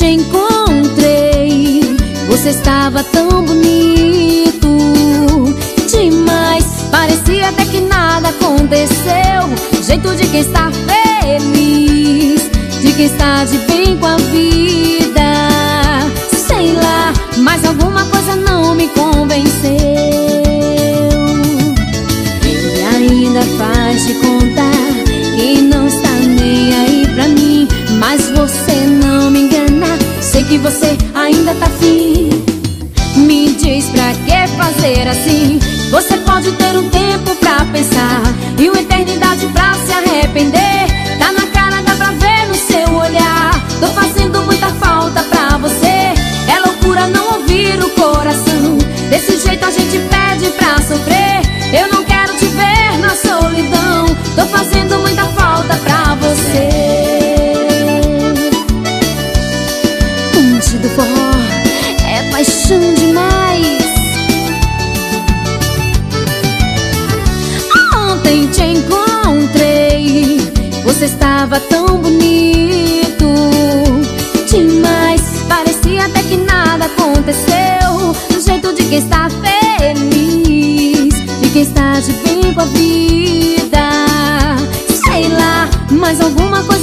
encontrei, você estava tão bonito demais. Parecia até que nada aconteceu. Jeito de quem está feliz, de quem está de bem com a vida. Sei lá, mas alguma coisa não me convenceu. Ele ainda faz de contar que não está nem aí pra mim, mas você não me engana, sei que você ainda tá afim. Me diz pra que fazer assim? Você pode ter um tempo pra pensar e uma eternidade pra se arrepender. Tá na cara, dá pra ver no seu olhar. Tô fazendo muita falta pra você. É loucura não ouvir o coração. Desse jeito a gente pede pra sofrer. Eu não quero te ver na solidão. Tô fazendo muita falta pra você. Ponte do forró é paixão demais. Ontem te encontrei, você estava tão bonito demais. Parecia até que nada aconteceu. Do jeito de quem está feliz, de quem está de bem com a vida. Sei lá, mas alguma coisa